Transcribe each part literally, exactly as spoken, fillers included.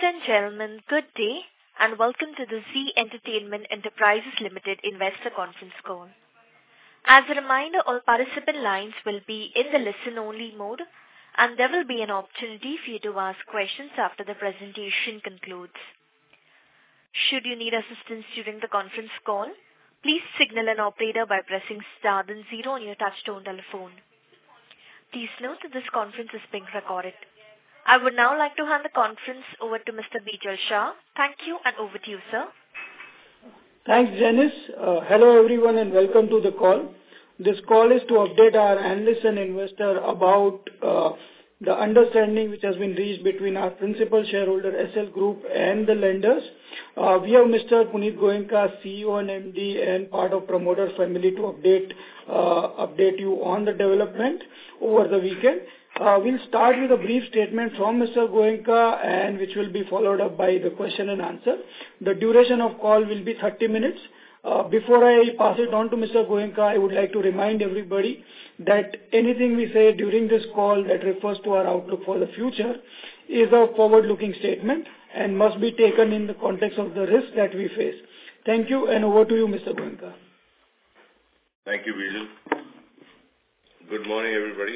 and gentlemen, good day, and welcome to the Zee Entertainment Enterprises Limited Investor Conference Call. As a reminder, all participant lines will be in the listen-only mode, and there will be an opportunity for you to ask questions after the presentation concludes. Should you need assistance during the conference call, please signal an operator by pressing star then zero on your touchtone telephone. Please note that this conference is being recorded. I would now like to hand the conference over to Mister Bijal Shah. Thank you, and over to you, sir. Thanks, Janice. Uh, hello, everyone, and welcome to the call. This call is to update our analysts and investor about uh, the understanding which has been reached between our principal shareholder S L Group and the lenders. Uh, we have Mister Puneet Goenka, C E O and M D and part of promoter family to update uh, update you on the development over the weekend. Uh, we'll start with a brief statement from Mister Goenka, and which will be followed up by the question and answer. The duration of call will be thirty minutes. Uh, before I pass it on to Mister Goenka, I would like to remind everybody that anything we say during this call that refers to our outlook for the future is a forward-looking statement and must be taken in the context of the risk that we face. Thank you, and over to you, Mister Goenka. Thank you, Bijal. Good morning, everybody.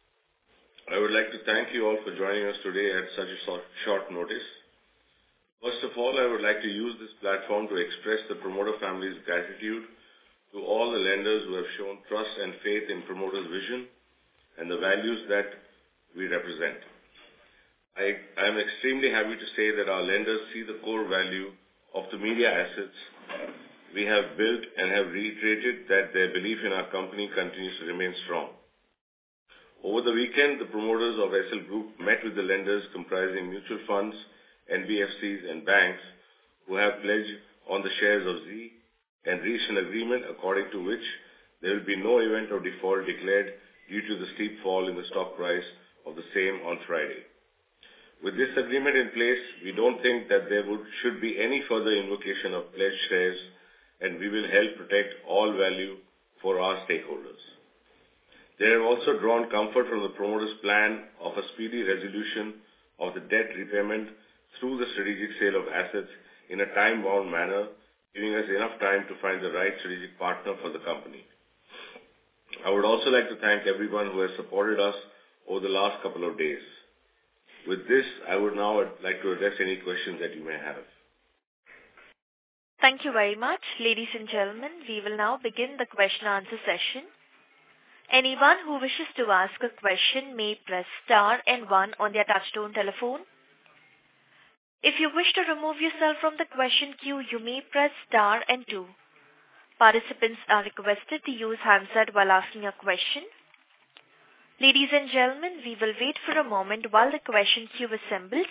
I would like to thank you all for joining us today at such a short notice. First of all, I would like to use this platform to express the promoter family's gratitude to all the lenders who have shown trust and faith in promoter's vision and the values that we represent. I, I am extremely happy to say that our lenders see the core value of the media assets we have built and have reiterated that their belief in our company continues to remain strong. Over the weekend, the promoters of S L Group met with the lenders comprising mutual funds, N B F Cs and banks who have pledged on the shares of Zee and reached an agreement according to which there will be no event of default declared due to the steep fall in the stock price of the same on Friday. With this agreement in place, we don't think that there would, should be any further invocation of pledged shares, and we will help protect all value for our stakeholders. They have also drawn comfort from the promoters' plan of a speedy resolution of the debt repayment through the strategic sale of assets in a time-bound manner, giving us enough time to find the right strategic partner for the company. I would also like to thank everyone who has supported us over the last couple of days. With this, I would now like to address any questions that you may have. Thank you very much. Ladies and gentlemen, we will now begin the question-answer session. Anyone who wishes to ask a question may press star and one on their touchtone telephone. If you wish to remove yourself from the question queue, you may press star and two. Participants are requested to use handset while asking a question. Ladies and gentlemen, we will wait for a moment while the question queue assembles.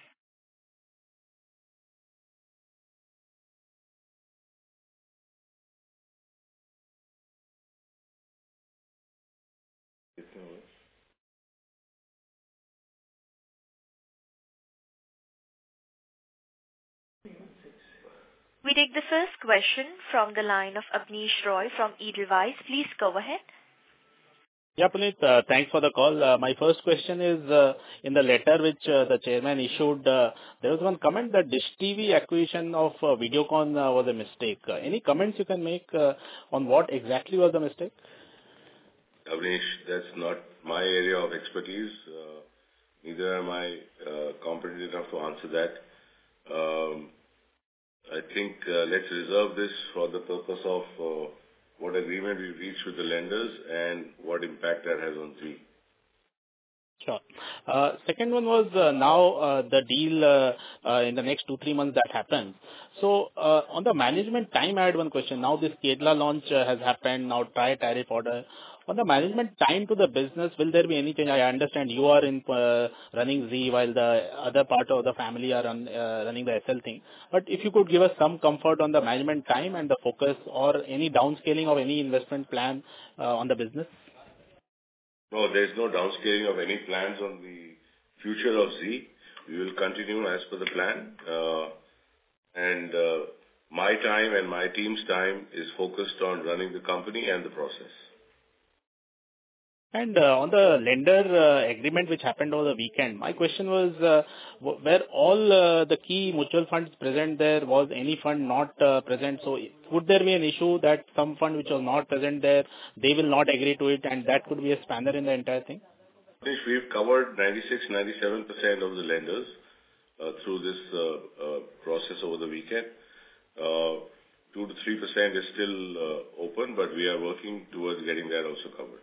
We take the first question from the line of Abneesh Roy from Edelweiss. Please go ahead. Yeah, Puneet, uh, thanks for the call. Uh, my first question is, uh, in the letter which uh, the chairman issued, uh, there was one comment that Dish T V acquisition of uh, Videocon uh, was a mistake. Uh, any comments you can make uh, on what exactly was the mistake? Abneesh, that's not my area of expertise. Uh, neither am I uh, competent enough to answer that. Um, I think uh, let's reserve this for the purpose of uh, what agreement we reached with the lenders and what impact that has on Zee. Sure. Uh, second one was uh, now uh, the deal uh, uh, in the next two, three months that happens. So uh, on the management time, I had one question. Now this Kerala launch uh, has happened, now try tariff order. On the management time to the business, will there be any change? I understand you are in uh, running Zee while the other part of the family are run, uh, running the S L thing. But if you could give us some comfort on the management time and the focus or any downscaling of any investment plan uh, on the business? No, there is no downscaling of any plans on the future of Zee. We will continue as per the plan. Uh, and uh, my time and my team's time is focused on running the company and the process. And uh, on the lender uh, agreement which happened over the weekend, my question was, uh, w- were all uh, the key mutual funds present there? Was any fund not uh, present? So would there be an issue that some fund which was not present there, they will not agree to it, and that could be a spanner in the entire thing? Manish, we've covered ninety-six, ninety-seven percent of the lenders uh, through this uh, uh, process over the weekend. Uh, two to three percent is still uh, open, but we are working towards getting that also covered.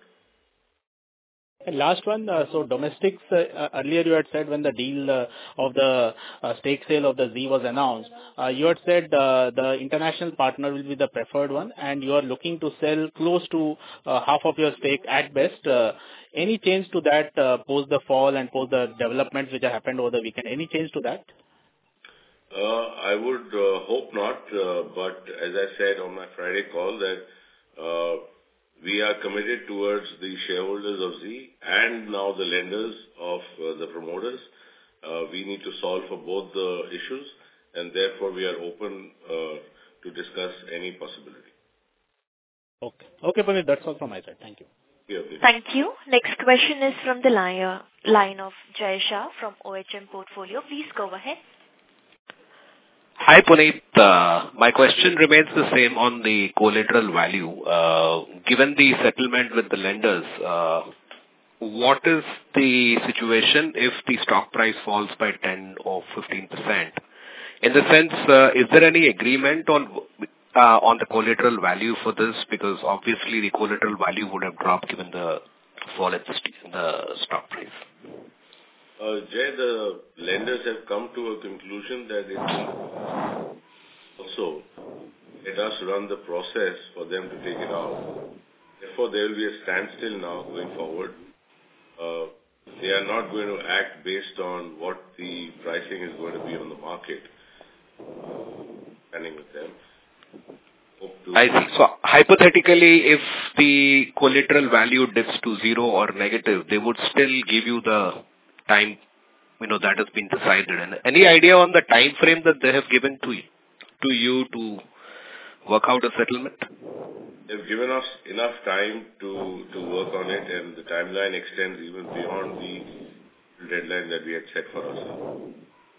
And last one, uh, so domestics, uh, uh, earlier you had said when the deal uh, of the uh, stake sale of the Z was announced, uh, you had said uh, the international partner will be the preferred one, and you are looking to sell close to uh, half of your stake at best. Uh, Any change to that uh, post the fall and post the developments which have happened over the weekend? Any change to that? Uh, I would uh, hope not, uh, but as I said on my Friday call that uh, we are committed towards the shareholders of Z and now the lenders of uh, the promoters. Uh, we need to solve for both the issues, and therefore we are open uh, to discuss any possibility. Okay. Okay, Puneet, that's all from my side. Thank you. Yeah, please. Thank you. Next question is from the line, uh, line of Jay Shah from O H M Portfolio. Please go ahead. Hi, Puneet. Uh, My question remains the same on the collateral value. Uh, Given the settlement with the lenders, uh, what is the situation if the stock price falls by ten or fifteen percent? In the sense, uh, is there any agreement on uh, on the collateral value for this? Because obviously the collateral value would have dropped given the fall in the st- the stock price. Uh, Jay, the lenders have come to a conclusion that it will also let us run the process for them to take it out. Therefore, there will be a standstill now going forward. Uh, they are not going to act based on what the pricing is going to be on the market. Standing with them. Hope to I see. So hypothetically, if the collateral value dips to zero or negative, they would still give you the time, you know, that has been decided. And any idea on the time frame that they have given to you, to you to work out a settlement? They've given us enough time to, to work on it, and the timeline extends even beyond the deadline that we had set for ourselves.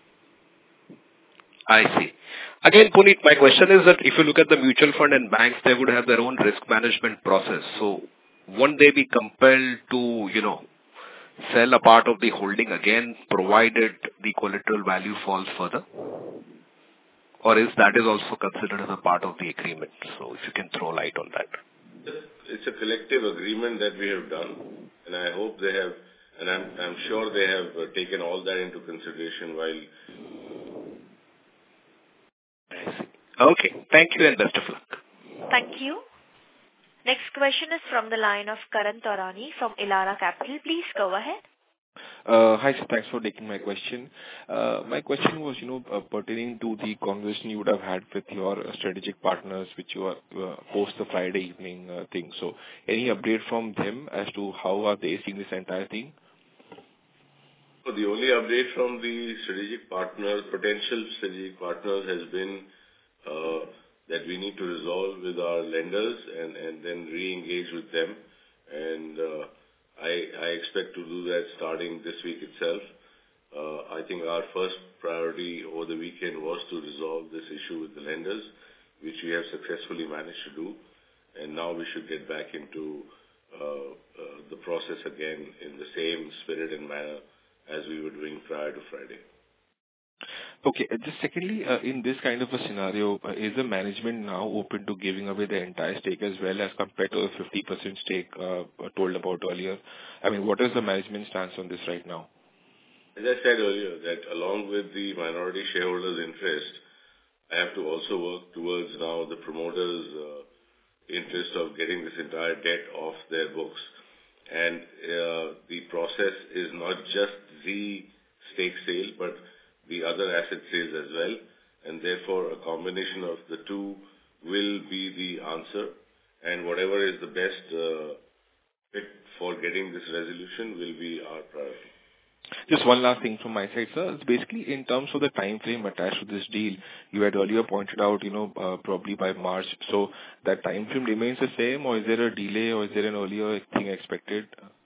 I see. Again, Puneet, my question is that if you look at the mutual fund and banks, they would have their own risk management process. So won't they be compelled to, you know, sell a part of the holding again, provided the collateral value falls further? Or is that is also considered as a part of the agreement? So if you can throw light on that. It's a collective agreement that we have done, and I hope they have, and I'm, I'm sure they have uh, taken all that into consideration while... I see. Okay. Thank you and best of luck. Thank you. Next question is from the line of Karan Taurani from Elara Capital. Please go ahead. Uh, Hi, sir. Thanks for taking my question. Uh, My question was, you know, uh, pertaining to the conversation you would have had with your uh, strategic partners, which you are uh, post the Friday evening uh, thing. So any update from them as to how are they seeing this entire thing? So the only update from the strategic partners, potential strategic partners, has been uh, that we need to resolve with our lenders and, and then re-engage with them. And uh, I, I expect to do that starting this week itself. Uh, I think our first priority over the weekend was to resolve this issue with the lenders, which we have successfully managed to do. And now we should get back into uh, uh, the process again in the same spirit and manner as we were doing prior to Friday. Okay. uh, Just secondly, uh, in this kind of a scenario, uh, is the management now open to giving away the entire stake as well as compared to a fifty percent stake uh, told about earlier? I mean, what is the management stance on this right now? As I said earlier, that along with the minority shareholders' interest, I have to also work towards now the promoters' uh, interest of getting this entire debt off their books. And uh, the process is not just the stake sale, but the other asset sales as well. And therefore, a combination of the two will be the answer. And whatever is the best uh, fit for getting this resolution will be our priority. Just one last thing from my side, sir. It's basically in terms of the time frame attached to this deal, you had earlier pointed out, you know, uh, probably by March. So that time frame remains the same, or is there a delay, or is there an earlier thing expected?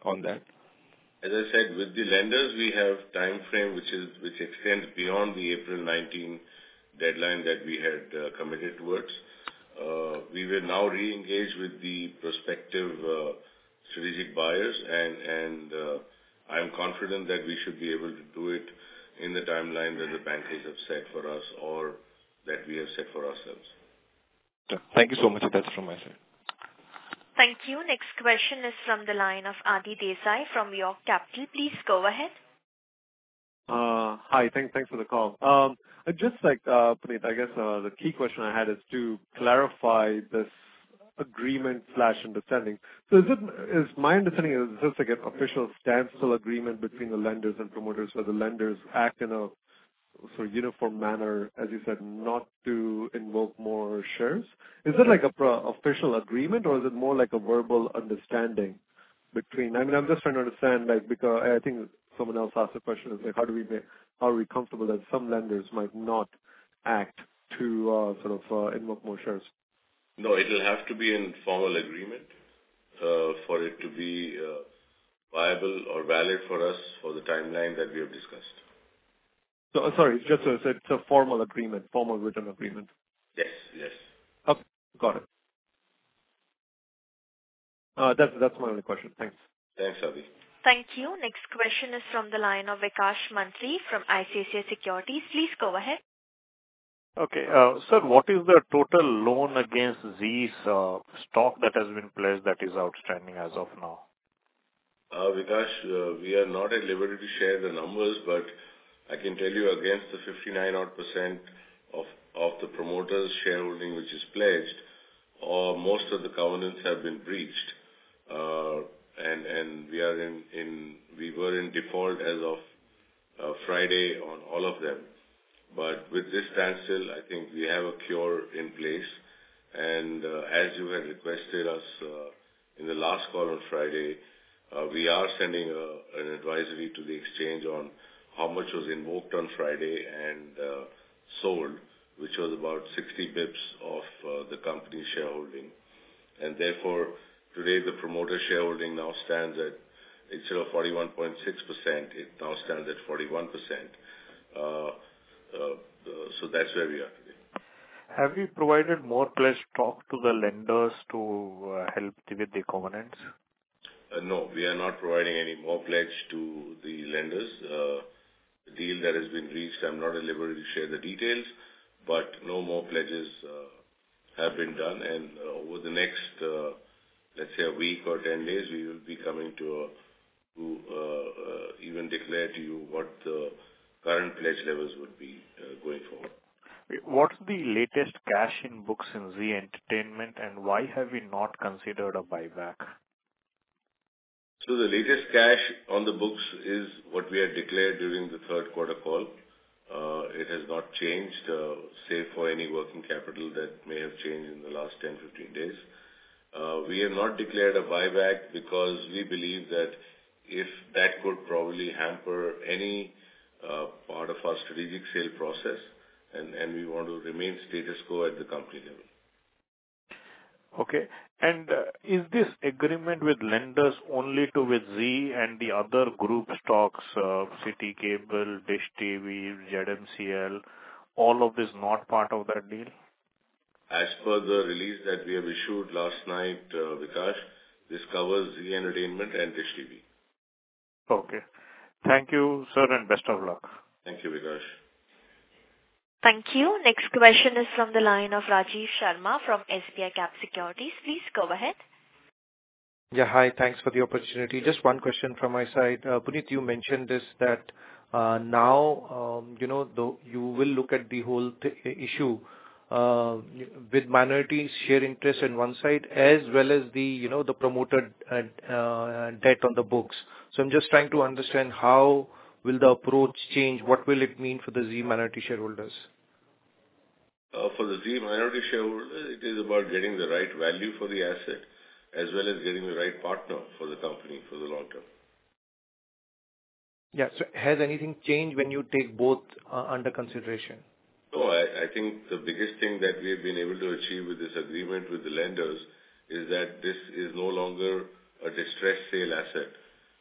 on that? As I said, with the lenders, we have time frame which is which extends beyond the April nineteenth deadline that we had uh, committed towards. Uh, we will now re-engage with the prospective uh, strategic buyers, and, and uh, I'm confident that we should be able to do it in the timeline that the bankers have set for us or that we have set for ourselves. Thank you so much. That's from my side. Thank you. Next question is from the line of Adi Desai from York Capital. Please go ahead. Uh, hi, thanks, thanks for the call. Um, just like, uh, Puneet, I guess uh, the key question I had is to clarify this agreement slash understanding. So is it, is my understanding is this like an official standstill agreement between the lenders and promoters where the lenders act in a sort of uniform manner, as you said, not to invoke more shares? Is it like a pro- official agreement, or is it more like a verbal understanding between? I mean, I'm just trying to understand, like, because I think someone else asked the question, is like, how do we make, how are we comfortable that some lenders might not act to uh, sort of uh, invoke more shares? No, it will have to be in formal agreement uh, for it to be uh, viable or valid for us for the timeline that we have discussed. So, uh, sorry, it's just a, it's a formal agreement, formal written agreement. Yes, yes. Okay, got it. Uh, that's that's my only question. Thanks. Thanks, Adi. Thank you. Next question is from the line of Vikash Mantri from I C I C I Securities. Please go ahead. Okay. Uh, sir, what is the total loan against Zee's uh, stock that has been pledged that is outstanding as of now? Uh, Vikash, uh, we are not at liberty to share the numbers, but I can tell you against the fifty-nine odd percent of, of the promoter's shareholding which is pledged, or most of the covenants have been breached. Uh, and, and we are in, in, we were in default as of uh, Friday on all of them. But with this standstill, I think we have a cure in place. And uh, as you had requested us uh, in the last call on Friday, uh, we are sending a, an advisory to the exchange on how much was invoked on Friday and uh, sold, which was about sixty bips of uh, the company's shareholding. And therefore, today the promoter shareholding now stands at, instead of forty-one point six percent, it now stands at forty-one percent. Uh, uh, so that's where we are today. Have you provided more pledged stock to the lenders to uh, help with the covenants? Uh, no, we are not providing any more pledge to the lenders. Uh, the deal that has been reached, I'm not at liberty to share the details, but no more pledges uh, have been done. And uh, over the next, uh, let's say, a week or ten days, we will be coming to, a, to uh, uh, even declare to you what the current pledge levels would be uh, going forward. What's the latest cash in books in Zee Entertainment, and why have we not considered a buyback? So the latest cash on the books is what we had declared during the third quarter call. Uh, it has not changed, uh, save for any working capital that may have changed in the last ten to fifteen days. Uh, we have not declared a buyback because we believe that if that could probably hamper any uh, part of our strategic sale process, and, and we want to remain status quo at the company level. Okay. And uh, is this agreement with lenders only to with Zee and the other group stocks, uh, City Cable, Dish T V, Z M C L, all of this not part of that deal? As per the release that we have issued last night, uh, Vikash, this covers Zee Entertainment and Dish T V. Okay. Thank you, sir, and best of luck. Thank you, Vikash. Thank you. Next question is from the line of Rajiv Sharma from S B I Cap Securities. Please go ahead. Yeah, hi. Thanks for the opportunity. Just one question from my side. Uh, Puneet, you mentioned this that uh, now, um, you know, the, you will look at the whole th- issue uh, with minority share interest on one side as well as the, you know, the promoter uh, uh, debt on the books. So I'm just trying to understand how will the approach change? What will it mean for the Zee minority shareholders? Uh, for the Zee minority shareholders, it is about getting the right value for the asset as well as getting the right partner for the company for the long term. Yeah. So has anything changed when you take both uh, under consideration? No, I, I think the biggest thing that we have been able to achieve with this agreement with the lenders is that this is no longer a distressed sale asset.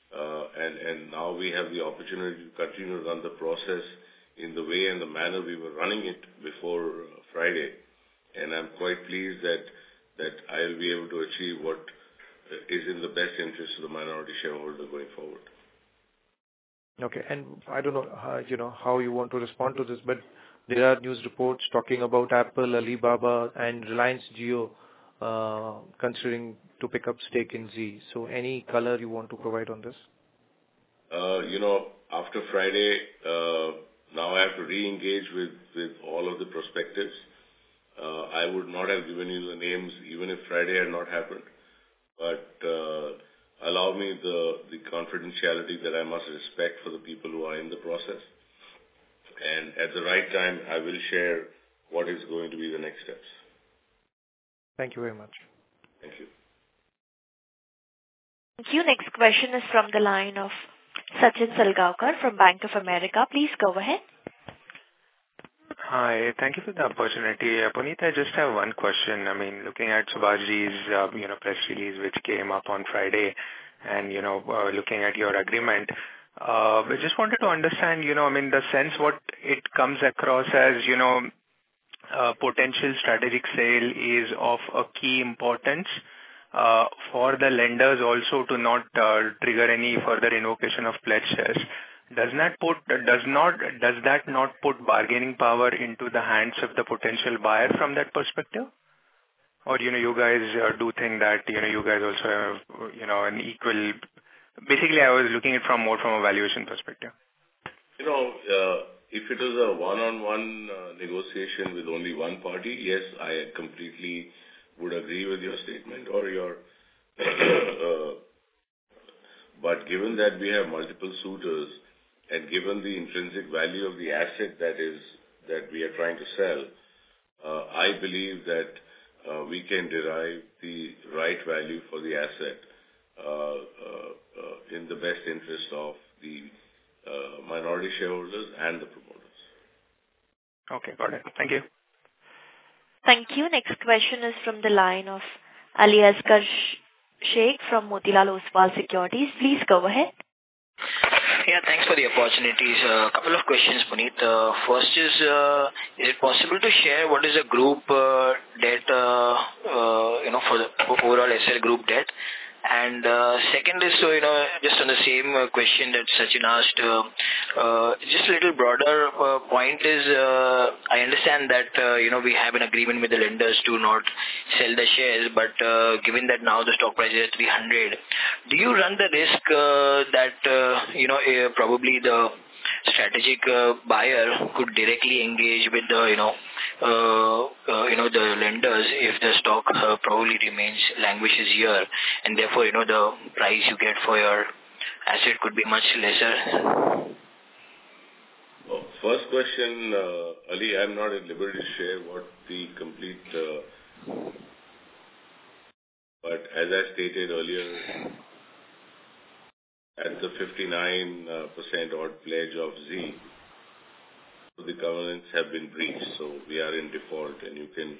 Uh, and, and now we have the opportunity to continue to run the process in the way and the manner we were running it before uh, Friday. And I'm quite pleased that, that I'll be able to achieve what is in the best interest of the minority shareholder going forward. Okay. And I don't know, how, you know, how you want to respond to this, but there are news reports talking about Apple, Alibaba, and Reliance Jio uh, considering to pick up stake in Z. So any color you want to provide on this? Uh, you know, after Friday, uh, now I have to re-engage with, with all of the prospectives. Uh, I would not have given you the names even if Friday had not happened. But uh, allow me the, the confidentiality that I must respect for the people who are in the process. And at the right time, I will share what is going to be the next steps. Thank you very much. Thank you. Thank you. Next question is from the line of Sachin Salgaonkar from Bank of America. Please go ahead. Hi. Thank you for the opportunity. Uh, Puneet, I just have one question. I mean, looking at Subhashji's, uh, you know, press release which came up on Friday and, you know, uh, looking at your agreement, uh, I just wanted to understand, you know, I mean, the sense what it comes across as, you know, uh, potential strategic sale is of a key importance uh, for the lenders also to not uh, trigger any further invocation of pledge shares. Does not put does not does that not put bargaining power into the hands of the potential buyer from that perspective? Or you know you guys uh, do think that you know you guys also have you know an equal. Basically, I was looking at it from more from a valuation perspective. You know, uh, if it is a one-on-one uh, negotiation with only one party, yes, I completely would agree with your statement or your. uh, but given that we have multiple suitors. And given the intrinsic value of the asset that is that we are trying to sell, uh, I believe that uh, we can derive the right value for the asset uh, uh, uh, in the best interest of the uh, minority shareholders and the promoters. Okay, got it. Thank you. Thank you. Next question is from the line of Ali Asghar Sheikh from Motilal Oswal Securities. Please go ahead. Yeah, thanks for the opportunities. A uh, couple of questions, Puneet. Uh, first is, uh, is it possible to share what is the group uh, debt, uh, uh, you know, for the overall S L group debt? And uh, second is, so, you know, just on the same uh, question that Sachin asked, uh, uh, just a little broader uh, point is, uh, I understand that, uh, you know, we have an agreement with the lenders to not sell the shares, but uh, given that now the stock price is at three hundred, do you run the risk uh, that, uh, you know, uh, probably the strategic uh, buyer could directly engage with the, you know, uh, uh, you know, the lenders if the stock uh, probably remains languishes here, and therefore, you know, the price you get for your asset could be much lesser? Well, first question, uh, Ali, I'm not at liberty to share what the complete, uh, but as I stated earlier, at the fifty-nine percent odd pledge of Z, the covenants have been breached, so we are in default, and you can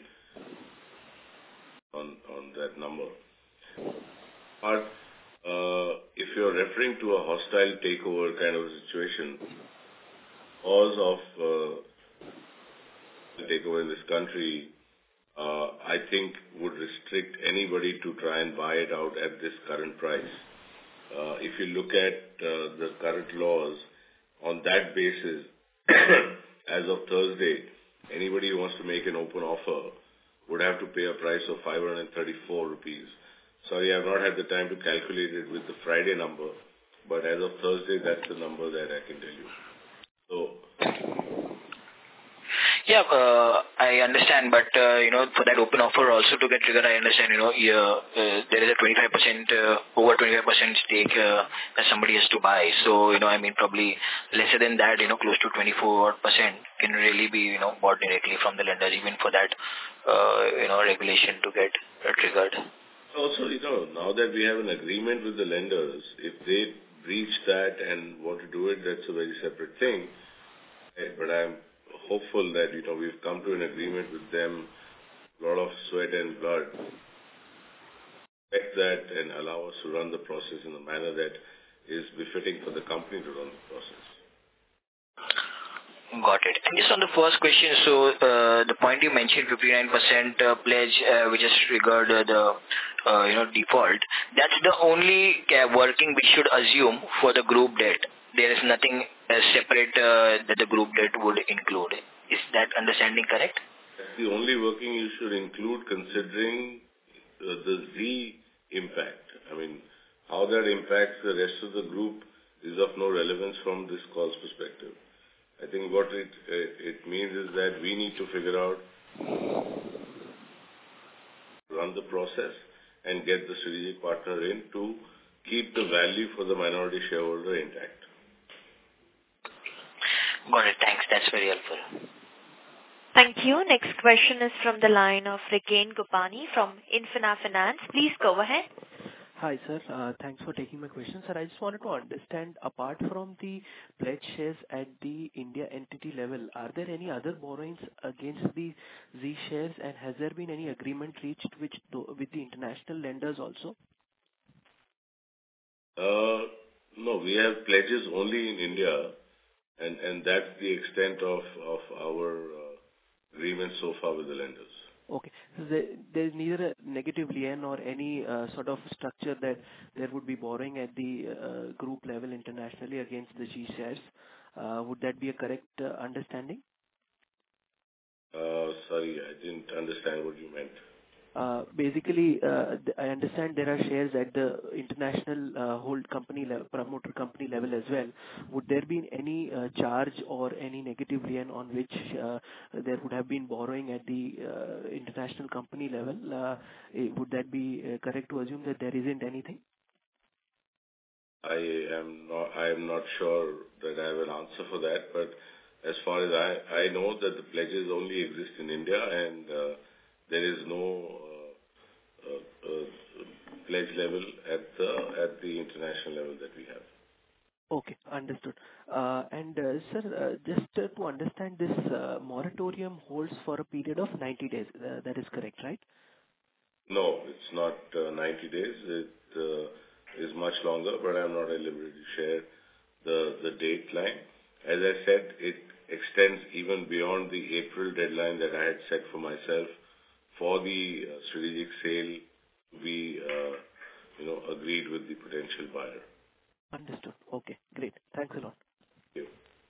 on on that number. But uh, if you're referring to a hostile takeover kind of situation, cause of uh, the takeover in this country, uh, I think would restrict anybody to try and buy it out at this current price. Uh, if you look at uh, the current laws, on that basis, as of Thursday, anybody who wants to make an open offer would have to pay a price of five hundred thirty-four rupees. Sorry, I've not had the time to calculate it with the Friday number, but as of Thursday, that's the number that I can tell you. So, yeah, uh, I understand, but, uh, you know, for that open offer also to get triggered, I understand, you know, yeah, uh, there is a twenty-five percent, uh, over twenty-five percent stake uh, that somebody has to buy. So, you know, I mean, probably lesser than that, you know, close to twenty-four percent can really be, you know, bought directly from the lenders, even for that, uh, you know, regulation to get uh, triggered. Also, you know, now that we have an agreement with the lenders, if they breach that and want to do it, that's a very separate thing. But I'm hopeful that, you know, we've come to an agreement with them, a lot of sweat and blood, respect that and allow us to run the process in a manner that is befitting for the company to run the process. Got it. And just on the first question, so uh, the point you mentioned, fifty-nine percent uh, pledge, uh, which is triggered uh, the uh, you know default. That's the only uh, working we should assume for the group debt. There is nothing uh, separate uh, that the group debt would include. Is that understanding correct? That's the only working you should include, considering uh, the Z impact. I mean, how that impacts the rest of the group is of no relevance from this call's perspective. I think what it uh, it means is that we need to figure out, run the process and get the strategic partner in to keep the value for the minority shareholder intact. Got it. Thanks. That's very helpful. Thank you. Next question is from the line of Riken Gopani from Infina Finance. Please go ahead. Hi, sir. Uh, Thanks for taking my question. Sir, I just wanted to understand, apart from the pledge shares at the India entity level, are there any other borrowings against the Z shares, and has there been any agreement reached which with the international lenders also? Uh, no, we have pledges only in India, and, and that's the extent of, of our uh, agreement so far with the lenders. Okay. So there, there's neither a negative lien or any uh, sort of structure that there would be borrowing at the uh, group level internationally against the G shares. Uh, would that be a correct uh, understanding? Uh, sorry, I didn't understand what you meant. Uh, basically, uh, th- I understand there are shares at the international uh, hold company level, promoter company level as well. Would there be any uh, charge or any negative lien on which uh, there would have been borrowing at the uh, international company level? Uh, eh, would that be uh, correct to assume that there isn't anything? I am not, I am not sure that I have an answer for that, but as far as I, I know that the pledges only exist in India, and uh, there is no uh, uh, uh, pledge level at the at the international level that we have. Okay, understood. Uh, and uh, sir, uh, just uh, to understand, this uh, moratorium holds for a period of ninety days. Uh, that is correct, right? No, it's not uh, ninety days. It uh, is much longer, but I'm not at liberty to share the the date line. As I said, it extends even beyond the April deadline that I had set for myself for the uh, strategic sale we, uh, you know, agreed with the potential buyer. Understood. Okay, great. Thanks a lot. Thank you.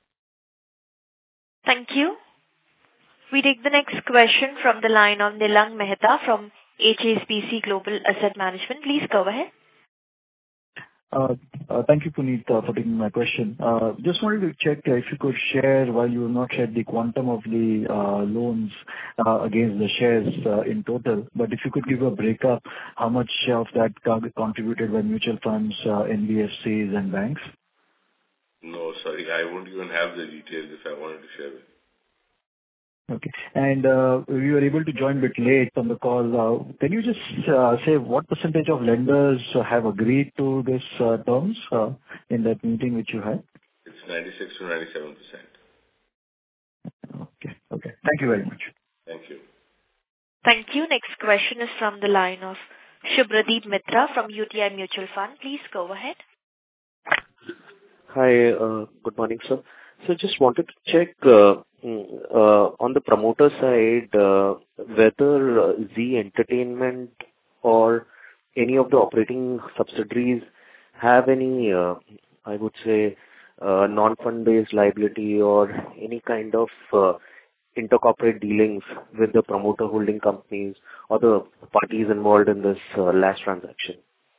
Thank you. We take the next question from the line of Nilang Mehta from H S B C Global Asset Management. Please go ahead. Uh, uh, Thank you, Puneet, uh, for taking my question. Uh, Just wanted to check uh, if you could share, while you have not shared the quantum of the uh, loans uh, against the shares uh, in total, but if you could give a breakup, how much of that co- contributed by mutual funds, uh, N B F Cs and banks? No, sorry, I won't even have the details if I wanted to share it. Okay. And uh, we were able to join a bit late on the call. Uh, Can you just uh, say what percentage of lenders uh, have agreed to this uh, terms uh, in that meeting which you had? It's ninety-six to ninety-seven percent. Okay. Okay. Thank you very much. Thank you. Thank you. Next question is from the line of Shubhradeep Mitra from U T I Mutual Fund. Please go ahead. Hi, uh, good morning, sir. So just wanted to check uh, uh, on the promoter side uh, whether uh, Z Entertainment or any of the operating subsidiaries have any, uh, I would say, uh, non-fund based liability or any kind of uh, intercorporate dealings with the promoter holding companies or the parties involved in this uh, last transaction.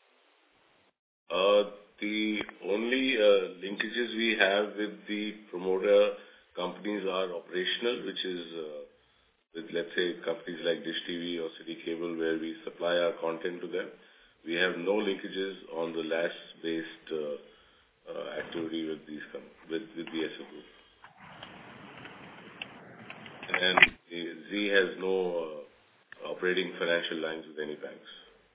Uh, The only uh, linkages we have with the promoter companies are operational, which is uh, with, let's say, companies like Dish T V or City Cable, where we supply our content to them. We have no linkages on the L A S-based uh, uh, activity with these com- with, with the S O Group. And Z has no uh, operating financial lines with any banks.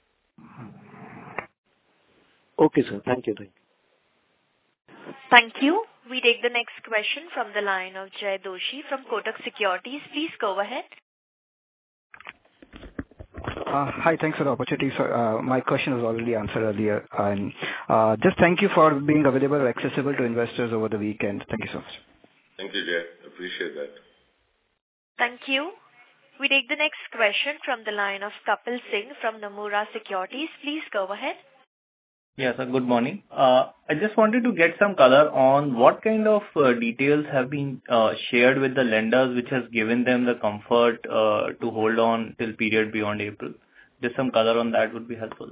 Okay, sir. Thank you. Thank you. Thank you. We take the next question from the line of Jay Doshi from Kotak Securities. Please go ahead. Uh, Hi, thanks for the opportunity, sir. Uh, My question was already answered earlier. And uh, just thank you for being available or accessible to investors over the weekend. Thank you so much. Thank you, Jay. Appreciate that. Thank you. We take the next question from the line of Kapil Singh from Nomura Securities. Please go ahead. Yes, sir. Good morning. Uh, I just wanted to get some color on what kind of uh, details have been uh, shared with the lenders, which has given them the comfort uh, to hold on till period beyond April. Just some color on that would be helpful.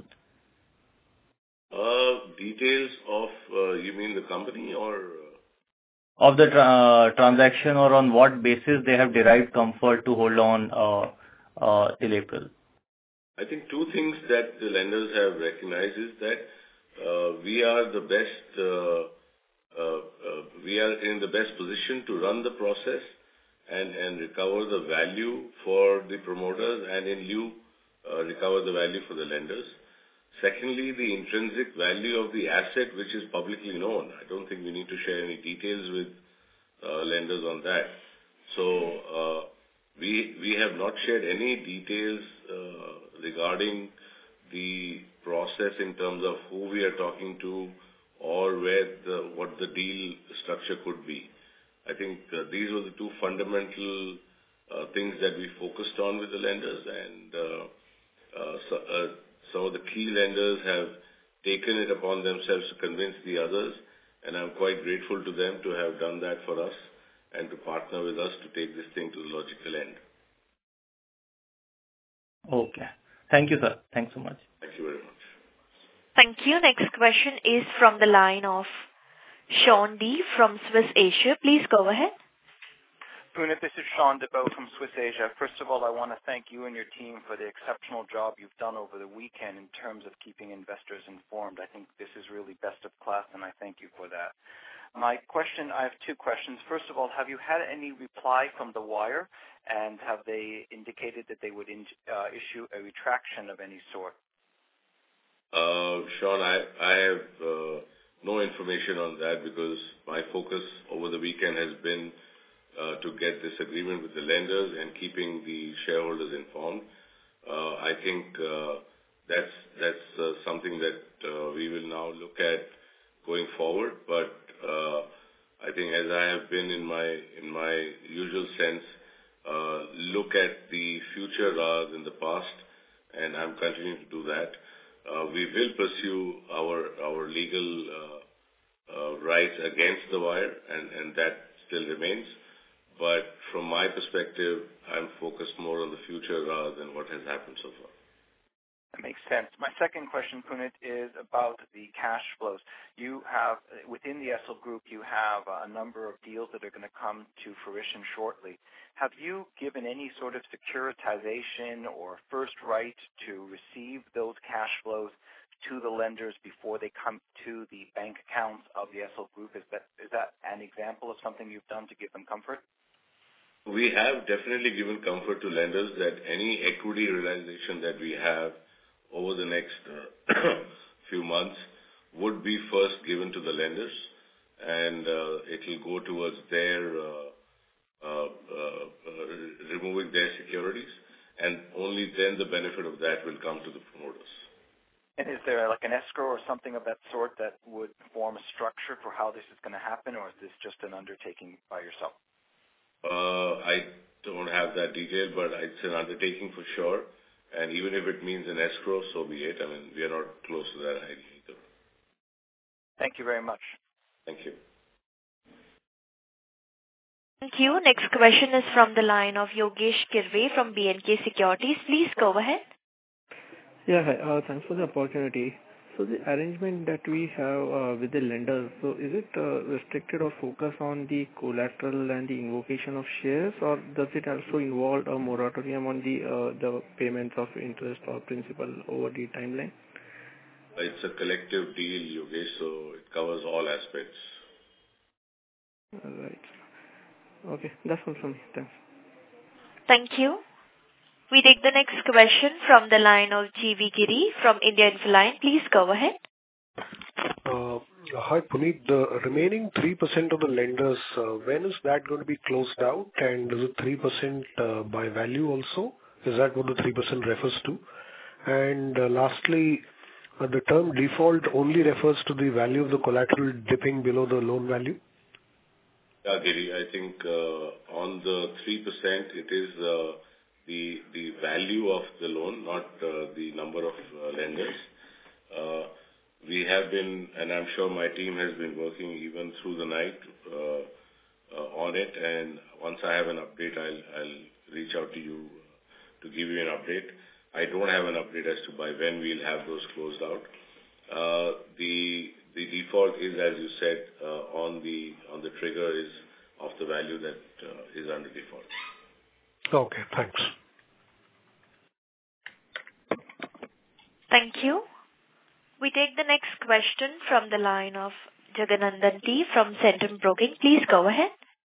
Uh, Details of, uh, you mean the company or? Of the tra- uh, transaction, or on what basis they have derived comfort to hold on uh, uh, till April? I think two things that the lenders have recognized is that uh, we are the best, uh, uh, uh, we are in the best position to run the process and, and recover the value for the promoters, and in lieu, uh, recover the value for the lenders. Secondly, the intrinsic value of the asset, which is publicly known. I don't think we need to share any details with uh, lenders on that. So, uh, we we have not shared any details uh, regarding the process in terms of who we are talking to or where the what the deal structure could be. I think uh, these were the two fundamental uh, things that we focused on with the lenders, and uh, uh, so, uh, some of the key lenders have taken it upon themselves to convince the others, and I'm quite grateful to them to have done that for us and to partner with us to take this thing to the logical end. Okay. Thank you, sir. Thanks so much. Thank you very much. Thank you. Next question is from the line of Sean D. from Swiss Asia. Please go ahead. Punit, this is Sean DeBow from Swiss Asia. First of all, I want to thank you and your team for the exceptional job you've done over the weekend in terms of keeping investors informed. I think this is really best of class, and I thank you for that. My question, I have two questions. First of all, have you had any reply from The Wire, and have they indicated that they would in, uh, issue a retraction of any sort? Uh, Sean, I, I have uh, no information on that because my focus over the weekend has been uh, to get this agreement with the lenders and keeping the shareholders informed. Uh, I think uh, that's that's uh, something that uh, we will now look at going forward. But uh, I think, as I have been in my in my usual sense, uh, look at the future rather than the past, and I'm continuing to do that. Uh, we will pursue our our legal uh, uh, rights against The Wire, and, and that still remains. But from my perspective, I'm focused more on the future rather than what has happened so far. That makes sense. My second question, Punit, is about the cash flows. You have, within the Essel Group, you have a number of deals that are going to come to fruition shortly. Have you given any sort of securitization or first right to receive those cash flows to the lenders before they come to the bank accounts of the Essel Group? Is that is that an example of something you've done to give them comfort? We have definitely given comfort to lenders that any equity realization that we have over the next uh, few months would be first given to the lenders, and uh, it will go towards their uh, uh, uh, uh, removing their securities, and only then the benefit of that will come to the promoters. And is there like an escrow or something of that sort that would form a structure for how this is going to happen, or is this just an undertaking by yourself? Uh, I don't have that detail, but it's an undertaking for sure. And even if it means an escrow, so be it. I mean, we are not close to that idea either. Thank you very much. Thank you. Thank you. Next question is from the line of Yogesh Kirve from B and K Securities. Please go ahead. Yeah, hi. Uh, thanks for the opportunity. So the arrangement that we have uh, with the lenders, so is it uh, restricted or focused on the collateral and the invocation of shares, or does it also involve a moratorium on the uh, the payments of interest or principal over the timeline? It's a collective deal, Yogesh, so it covers all aspects. All right. Okay, that's all from me. Thanks. Thank you. We take the next question from the line of G V Giri from India Infoline. Please go ahead. Uh, hi, Puneet. The remaining three percent of the lenders, uh, when is that going to be closed out? And is it three percent uh, by value also? Is that what the three percent refers to? And uh, lastly, uh, the term default only refers to the value of the collateral dipping below the loan value? Yeah, Giri, I think uh, on the three percent, it is uh, the the value of the loan, not uh, the number of uh, lenders. Uh, we have been, and I'm sure my team has been working even through the night uh, uh, on it, and once I have an update, I'll, I'll reach out to you to give you an update. I don't have an update as to by when we'll have those closed out. Uh, the the default is, as you said, uh, on the on the trigger is of the value that uh, is under default. Okay, thanks. Thank you. We take the next question from the line of Jagannathan T from Centrum Broking. Please go ahead.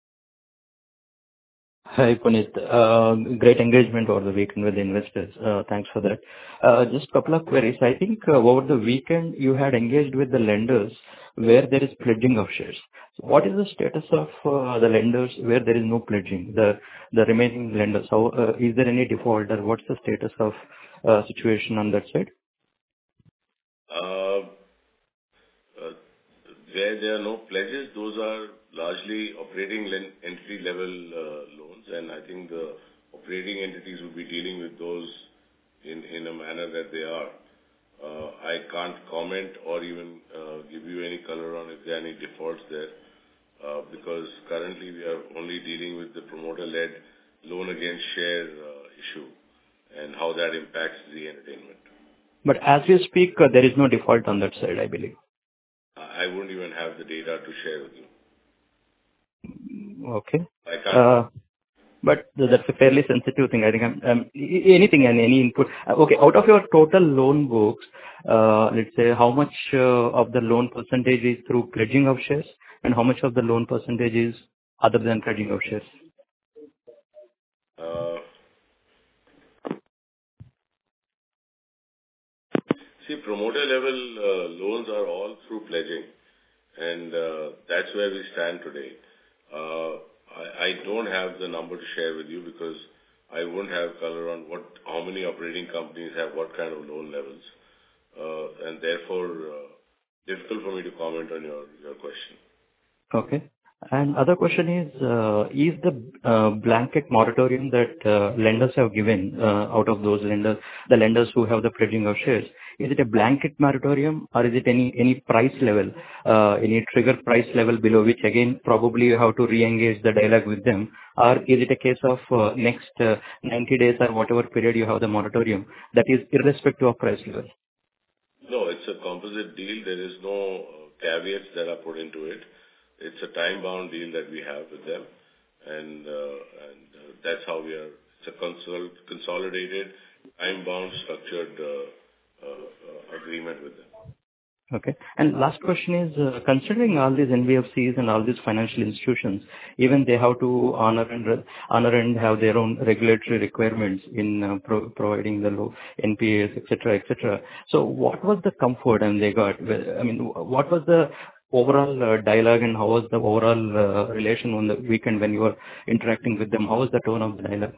Hi, Puneet. Uh, Great engagement over the weekend with the investors. Uh, Thanks for that. Uh, Just a couple of queries. I think uh, over the weekend, you had engaged with the lenders where there is pledging of shares. So what is the status of uh, the lenders where there is no pledging, the the remaining lenders? How uh, is there any default, or what's the status of uh, situation on that side? Uh, uh, Where there are no pledges, those are largely operating len- entity level uh, loans, and I think the operating entities will be dealing with those in in a manner that they are. Uh, I can't comment or even uh, give you any color on if there are any defaults there, uh, because currently we are only dealing with the promoter-led loan against share uh, issue and how that impacts the entertainment. But as we speak, uh, there is no default on that side, I believe. I wouldn't even have the data to share with you. Okay. I can't. Uh, But th- that's a fairly sensitive thing. I think I'm, um, a- anything and any input. Uh, Okay, out of your total loan books, uh, let's say how much uh, of the loan percentage is through pledging of shares, and how much of the loan percentage is other than pledging of shares? Uh, See, promoter level uh, loans are all through pledging, and uh, that's where we stand today. Uh, I, I don't have the number to share with you because I wouldn't have color on what how many operating companies have what kind of loan levels, uh, and therefore uh, difficult for me to comment on your, your question. Okay. And other question is, uh, is the uh, blanket moratorium that uh, lenders have given uh, out of those lenders, the lenders who have the pledging of shares, is it a blanket moratorium, or is it any any price level, uh, any trigger price level below which again probably you have to re-engage the dialogue with them, or is it a case of uh, next uh, ninety days or whatever period you have the moratorium that is irrespective of price level? No, it's a composite deal. There is no uh, caveats that are put into it. It's a time-bound deal that we have with them, and uh, and uh, that's how we are. It's a consol- consolidated, time-bound, structured uh, uh, uh, agreement with them. Okay. And last question is, uh, considering all these N B F Cs and all these financial institutions, even they have to honor and re- honor and have their own regulatory requirements in uh, pro- providing the low N P As, et cetera, et cetera. So what was the comfort and they got? I mean, what was the overall uh, dialogue, and how was the overall uh, relation on the weekend when you were interacting with them? How was the tone of the dialogue?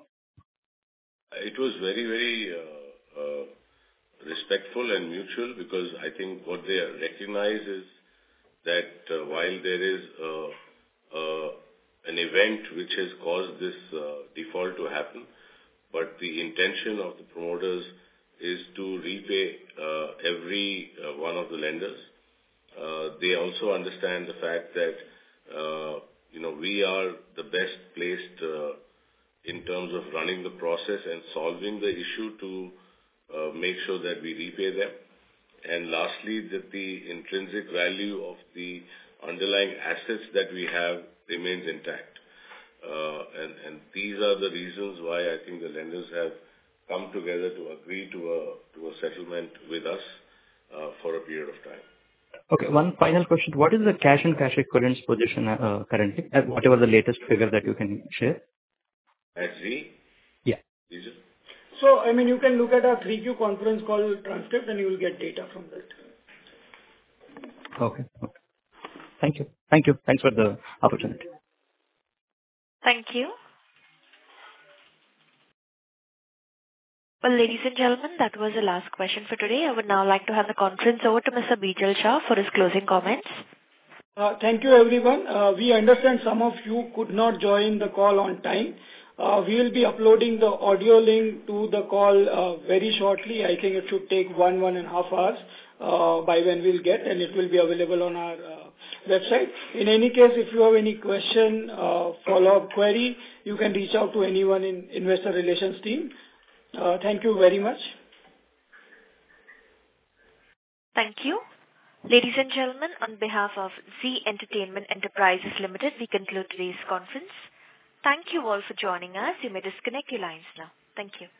It was very, very uh, uh, respectful and mutual, because I think what they recognize is that uh, while there is uh, uh, an event which has caused this uh, default to happen, but the intention of the promoters is to repay uh, every uh, one of the lenders. Uh, they also understand the fact that, uh, you know, we are the best placed uh, in terms of running the process and solving the issue to uh, make sure that we repay them. And lastly, that the intrinsic value of the underlying assets that we have remains intact. Uh, and, and these are the reasons why I think the lenders have come together to agree to a, to a settlement with us uh, for a period of time. Okay, one final question. What is the cash and cash equivalents position uh, currently, at whatever the latest figure that you can share? At Z? Yeah. Is it? So, I mean, you can look at our three Q conference call transcript and you will get data from that. Okay. Okay. Thank you. Thank you. Thanks for the opportunity. Thank you. Well, ladies and gentlemen, that was the last question for today. I would now like to hand the conference over to Mister Bijal Shah for his closing comments. Uh, thank you, everyone. Uh, we understand some of you could not join the call on time. Uh, we will be uploading the audio link to the call uh, very shortly. I think it should take one, one and a half hours uh, by when we'll get, and it will be available on our uh, website. In any case, if you have any question, uh, follow-up query, you can reach out to anyone in Investor Relations team. Uh, thank you very much. Thank you. Ladies and gentlemen, on behalf of Zee Entertainment Enterprises Limited, we conclude today's conference. Thank you all for joining us. You may disconnect your lines now. Thank you.